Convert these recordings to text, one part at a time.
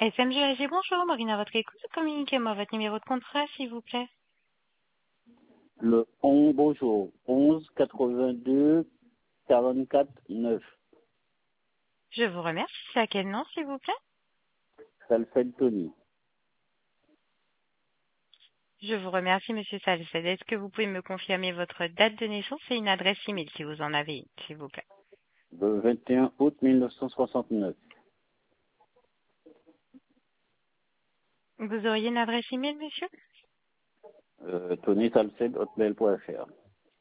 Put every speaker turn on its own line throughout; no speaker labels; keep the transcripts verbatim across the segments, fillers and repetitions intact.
S M G A G, bonjour, Marine à votre écoute. Communiquez-moi votre numéro de contrat, s'il vous plaît.
Le onze, bonjour, onze quatre-vingt-deux quarante-quatre neuf.
Je vous remercie. C'est à quel nom, s'il vous plaît?
Salfed Tony.
Je vous remercie, monsieur Salced. Est-ce que vous pouvez me confirmer votre date de naissance et une adresse email, si vous en avez une, s'il vous plaît?
Le vingt et un août mille neuf cent soixante-neuf.
Vous auriez une adresse email, monsieur?
Euh, Tony Salfed, hotmail point F R.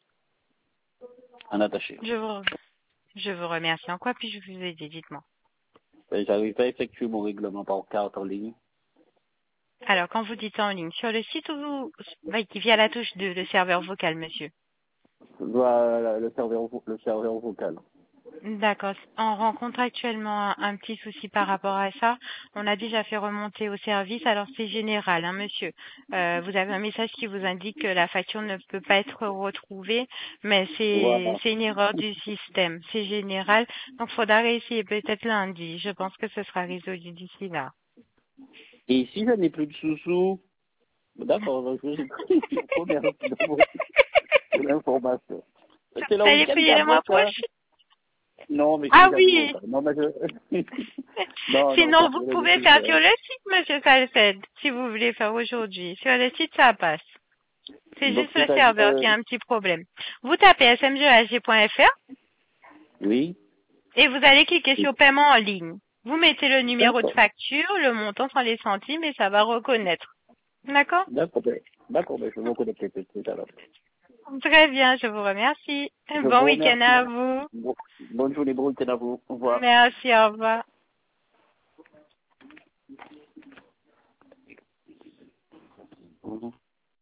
En attaché.
Je vous, je vous remercie. En quoi puis-je vous aider? Dites-moi.
Ben, J'arrive pas à effectuer mon règlement par carte en ligne.
Alors, quand vous dites en ligne, sur le site ou vous, via la touche de le serveur vocal, monsieur?
Je dois le serveur, vo- le serveur vocal.
D'accord. On rencontre actuellement un, un petit souci par rapport à ça. On a déjà fait remonter au service. Alors c'est général, hein, monsieur. Euh, vous avez un message qui vous indique que la facture ne peut pas être retrouvée, mais c'est
Voilà.
c'est une erreur du système. C'est général. Donc faudra réessayer peut-être lundi. Je pense que ce sera résolu d'ici là.
Et si je n'ai plus de sous-sous, d'accord, donc je vous remercie de vos- de l'information. C'est le
Ça y est,
week-end
priez le
qu'après
mois
ça.
prochain.
Non, mais je
Ah
suis jamais au
oui.
cas. Non, mais je... non, non,
Sinon,
c'est
vous
pour le
pouvez faire sur
nécessaire.
le site, monsieur Salced, si vous voulez faire aujourd'hui. Sur le site, ça passe. C'est
Donc,
juste le
c'est-à-dire,
serveur
euh,
qui a un petit problème. Vous tapez s m g a g point f r
oui,
et vous allez cliquer sur paiement en ligne. Vous mettez le numéro de
d'accord,
facture, le montant sans les centimes et ça va reconnaître. D'accord?
d'accord, ben, d'accord, ben, je vais me connecter tout de suite alors.
Très bien, je vous remercie.
Je
Bon
vous
week-end
remercie.
à vous.
Bon, bonne journée, bon week-end à vous. Au revoir.
Merci, au revoir.
Mhm.